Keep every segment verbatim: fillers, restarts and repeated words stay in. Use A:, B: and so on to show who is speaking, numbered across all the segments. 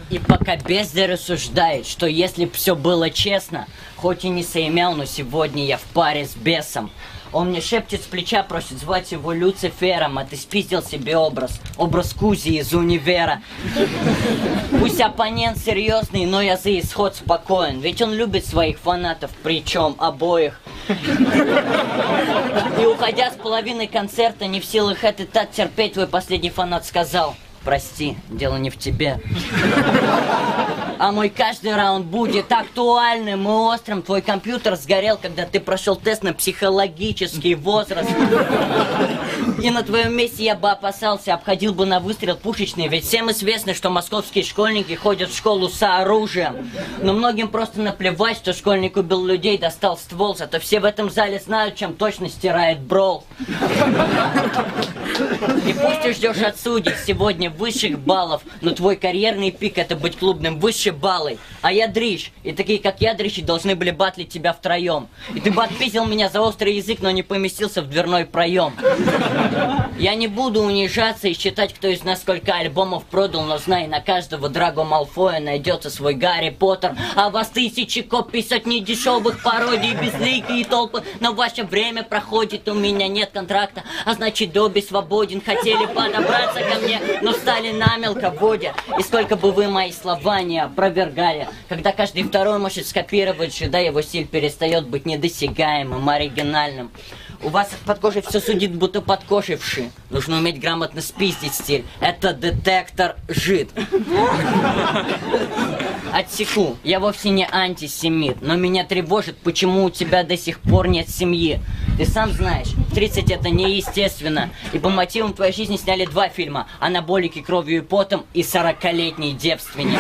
A: И пока Безда рассуждает, что если б все было честно, хоть и не соимял, но сегодня я в паре с бесом. Он мне шепчет с плеча, просит звать его Люцифером, а ты спиздил себе образ, образ Кузи из универа. Пусть оппонент серьезный, но я за исход спокоен, ведь он любит своих фанатов, причем обоих. И уходя с половины концерта, не в силах это так терпеть, твой последний фанат сказал: прости, дело не в тебе. А мой каждый раунд будет актуальным и острым. Твой компьютер сгорел, когда ты прошел тест на психологический возраст. И на твоем месте я бы опасался, обходил бы на выстрел пушечный. Ведь всем известно, что московские школьники ходят в школу с оружием. Но многим просто наплевать, что школьник убил людей, достал ствол. Зато все в этом зале знают, чем точно стирает брол. И пусть ты ждешь от судей сегодня высших баллов, но твой карьерный пик — это быть клубным выше баллой. А я дрищ, и такие, как я, дрищи, должны были батлить тебя втроем. И ты бы отпиздил меня за острый язык, но не поместился в дверной проем. Я не буду унижаться и считать, кто из нас сколько альбомов продал, но знай, на каждого Драго Малфоя найдется свой Гарри Поттер. А вас тысячи копий, сотни дешевых пародий, безликие толпы. Но ваше время проходит, у меня нет контракта, а значит Добби свободен. Хотели подобраться ко мне, но встали намелко, Бодя. И сколько бы вы мои слова не опровергали, когда каждый второй может скопировать же, да, его стиль перестает быть недосягаемым, оригинальным. У вас под кожей все судит, будто под кожей вши. Нужно уметь грамотно спиздить стиль. Это детектор жид. Отсеку. Я вовсе не антисемит, но меня тревожит, почему у тебя до сих пор нет семьи. Ты сам знаешь, тридцать это неестественно. И по мотивам твоей жизни сняли два фильма: «Анаболики кровью и потом» и «сорокалетний девственник».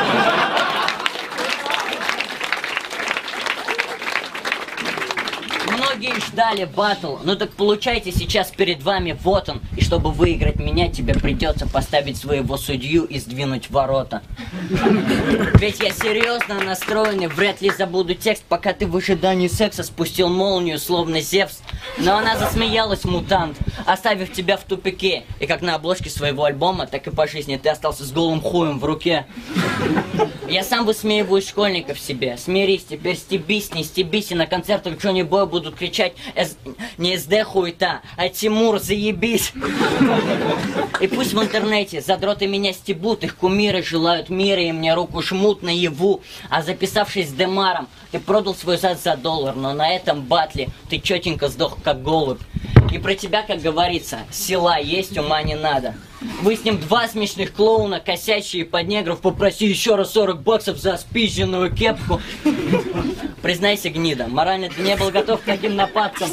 A: Многие ждали батл, ну так получайте, сейчас перед вами вот он. И чтобы выиграть меня, тебе придется поставить своего судью и сдвинуть ворота. Ведь я серьезно настроен и вряд ли забуду текст, пока ты в ожидании секса спустил молнию, словно Зевс. Но она засмеялась, мутант, оставив тебя в тупике. И как на обложке своего альбома, так и по жизни ты остался с голым хуем в руке. Я сам высмеиваю школьников себе. Смирись, теперь стебись, не стебись, и на концертах Джонни Боя будут кричать С... не СД хуета, а Тимур заебись. И пусть в интернете задроты меня стебут, их кумиры желают мира и мне руку жмут наяву. А записавшись с Демаром, ты продал свой зад за доллар, но на этом батле ты четенько сдох как голубь. И про тебя, как говорится, сила есть, ума не надо. Вы с ним два смешных клоуна, косящие под негров, попроси еще раз сорок баксов за спизженную кепку. Признайся, гнида, морально ты не был готов к таким нападкам.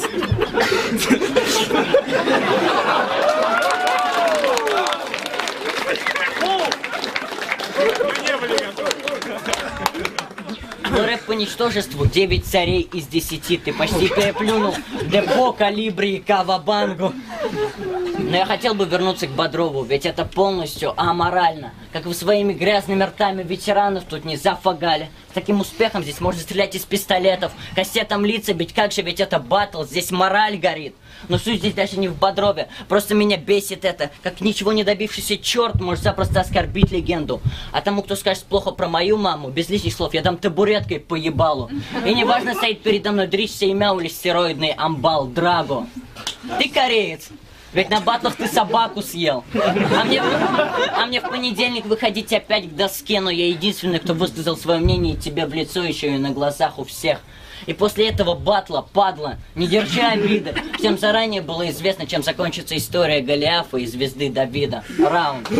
A: Но рэп по ничтожеству девять царей из десяти. Ты почти переплюнул Депо, Калибри и Кавабангу. Но я хотел бы вернуться к Бодрову, ведь это полностью аморально. Как вы своими грязными ртами ветеранов тут не зафагали. С таким успехом здесь можно стрелять из пистолетов, кассетам лица бить, как же, ведь это баттл, здесь мораль горит. Но суть здесь даже не в Бодрове, просто меня бесит это, как ничего не добившийся черт может запросто оскорбить легенду. А тому, кто скажет плохо про мою маму, без лишних слов, я дам табуреткой по ебалу. И неважно, стоит передо мной дрищ, сеймяу или стероидный амбал Драго. Ты кореец. Ведь на батлах ты собаку съел. А мне, а мне в понедельник выходить опять к доске, но я единственный, кто высказал свое мнение тебе в лицо еще и на глазах у всех. И после этого батла, падла, не держи обиды. Всем заранее было известно, чем закончится история Голиафа и звезды Давида. Раунд.